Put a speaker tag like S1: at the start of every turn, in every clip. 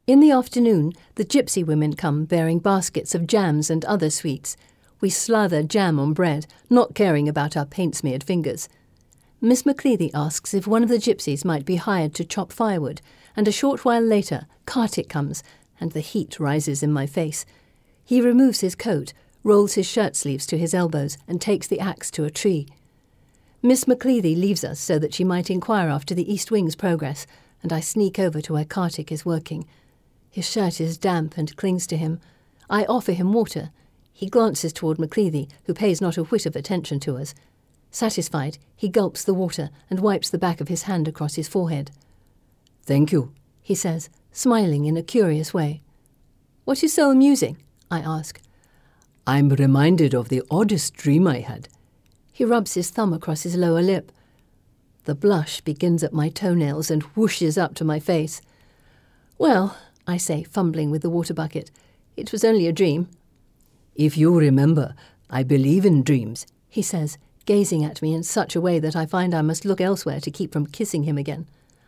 S1: In the afternoon, the gypsy women come bearing baskets of jams and other sweets. We slather jam on bread, not caring about our paint-smeared fingers. Miss Macleady asks if one of the gypsies might be hired to chop firewood, and a short while later, Kartik comes, and the heat rises in my face. He removes his coat, rolls his shirt sleeves to his elbows, and takes the axe to a tree. Miss Macleady leaves us so that she might inquire after the East Wing's progress, and I sneak over to where Kartik is working. His shirt is damp and clings to him. I offer him water. He glances toward Macleady, who pays not a whit of attention to us. Satisfied, he gulps the water and wipes the back of his hand across his forehead.
S2: "Thank you,"
S1: he says, smiling in a curious way. "What is so amusing?" I ask.
S2: "I'm reminded of the oddest dream I had."
S1: He rubs his thumb across his lower lip. The blush begins at my toenails and whooshes up to my face. "Well," I say, fumbling with the water bucket, "it was only a dream."
S2: "If you remember, I believe in dreams,"
S1: he says, gazing at me in such a way that I find I must look elsewhere to keep from kissing him again.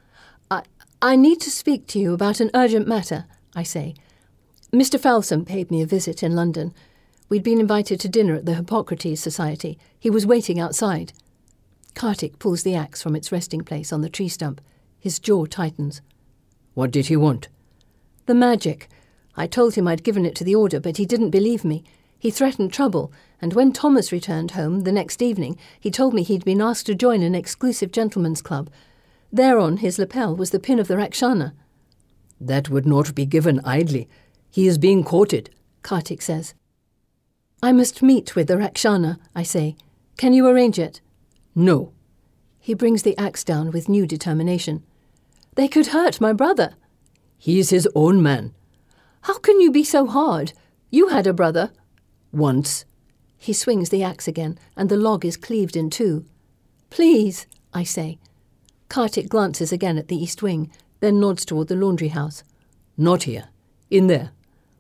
S1: I need to speak to you about an urgent matter," I say. "Mr. Falsom paid me a visit in London. We'd been invited to dinner at the Hippocrates Society. He was waiting outside." Kartik pulls the axe from its resting place on the tree stump. His jaw tightens.
S2: "What did he want?"
S1: "The magic. I told him I'd given it to the order, but he didn't believe me. He threatened trouble, and when Thomas returned home the next evening, he told me he'd been asked to join an exclusive gentleman's club. There on his lapel was the pin of the Rakshana."
S2: "That would not be given idly. He is being courted,"
S1: Kartik says. "I must meet with the Rakshana," I say. "Can you arrange it?"
S2: "No."
S1: He brings the axe down with new determination. "They could hurt my brother."
S2: "He is his own man."
S1: "How can you be so hard? You had a brother."
S2: "Once."
S1: He swings the axe again, and the log is cleaved in two. "Please," I say. Kartik glances again at the East Wing, then nods toward the laundry house.
S2: "Not here. In there."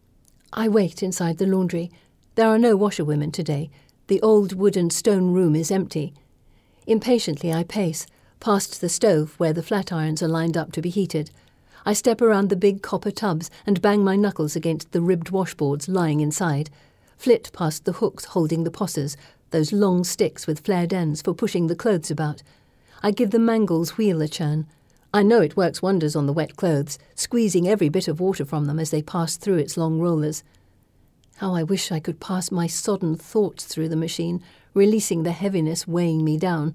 S1: I wait inside the laundry. There are no washerwomen today. The old wooden stone room is empty. Impatiently I pace, past the stove where the flat irons are lined up to be heated. I step around the big copper tubs and bang my knuckles against the ribbed washboards lying inside, flit past the hooks holding the possers, those long sticks with flared ends for pushing the clothes about. I give the Mangles wheel a churn. I know it works wonders on the wet clothes, squeezing every bit of water from them as they pass through its long rollers. How I wish I could pass my sodden thoughts through the machine, releasing the heaviness weighing me down.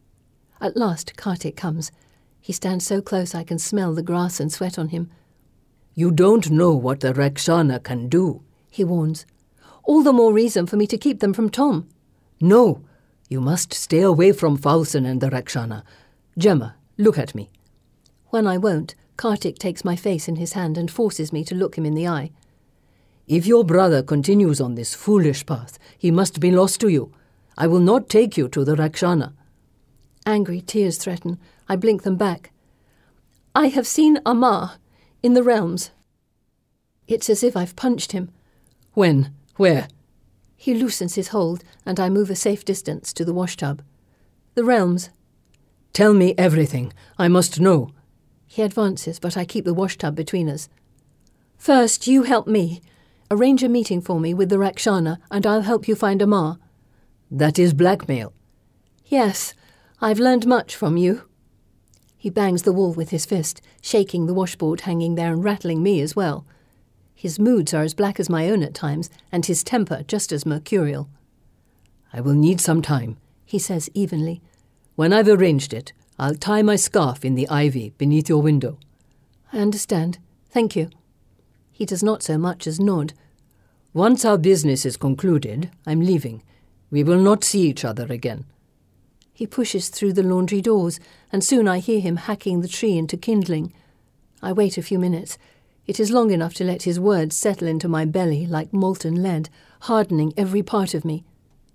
S1: At last Kartik comes. He stands so close I can smell the grass and sweat on him.
S2: "You don't know what the Rakshana can do,"
S1: he warns. "All the more reason for me to keep them from Tom."
S2: "No, you must stay away from Falson and the Rakshana. Gemma, look at me."
S1: When I won't, Kartik takes my face in his hand and forces me to look him in the eye.
S2: "If your brother continues on this foolish path, he must be lost to you. I will not take you to the Rakshana."
S1: Angry tears threaten. I blink them back. "I have seen Amar in the realms." It's as if I've punched him.
S2: "When? Where?"
S1: He loosens his hold, and I move a safe distance to the washtub. "The realms."
S2: "Tell me everything. I must know."
S1: He advances, but I keep the washtub between us. "First, you help me. Arrange a meeting for me with the Rakshana, and I'll help you find Amar."
S2: "That is blackmail."
S1: "Yes, I've learned much from you." He bangs the wall with his fist, shaking the washboard hanging there and rattling me as well. His moods are as black as my own at times, and his temper just as mercurial.
S2: "I will need some time,"
S1: he says evenly.
S2: "When I've arranged it, I'll tie my scarf in the ivy beneath your window."
S1: "I understand. Thank you." He does not so much as nod.
S2: "Once our business is concluded, I'm leaving. We will not see each other again."
S1: He pushes through the laundry doors, and soon I hear him hacking the tree into kindling. I wait a few minutes. It is long enough to let his words settle into my belly like molten lead, hardening every part of me.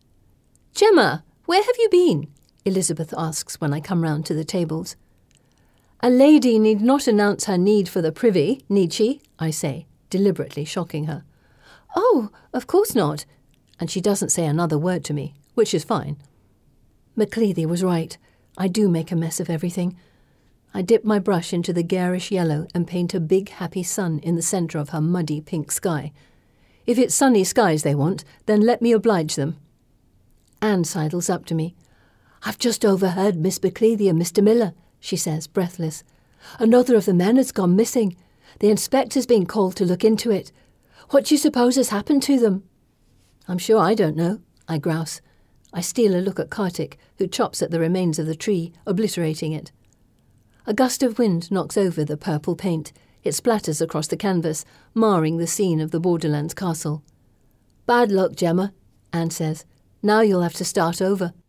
S1: "Gemma, where have you been?" Elizabeth asks when I come round to the tables. "A lady need not announce her need for the privy, need she?" I say, deliberately shocking her. "Oh, of course not." And she doesn't say another word to me, which is fine. Macleady was right. I do make a mess of everything. I dip my brush into the garish yellow and paint a big happy sun in the centre of her muddy pink sky. If it's sunny skies they want, then let me oblige them. Anne sidles up to me. "I've just overheard Miss Macleady and Mr. Miller," she says, breathless. "Another of the men has gone missing. The inspector's been called to look into it. What do you suppose has happened to them?" "I'm sure I don't know," I grouse. I steal a look at Kartik, who chops at the remains of the tree, obliterating it. A gust of wind knocks over the purple paint. It splatters across the canvas, marring the scene of the Borderlands castle. "Bad luck, Gemma," Anne says. "Now you'll have to start over."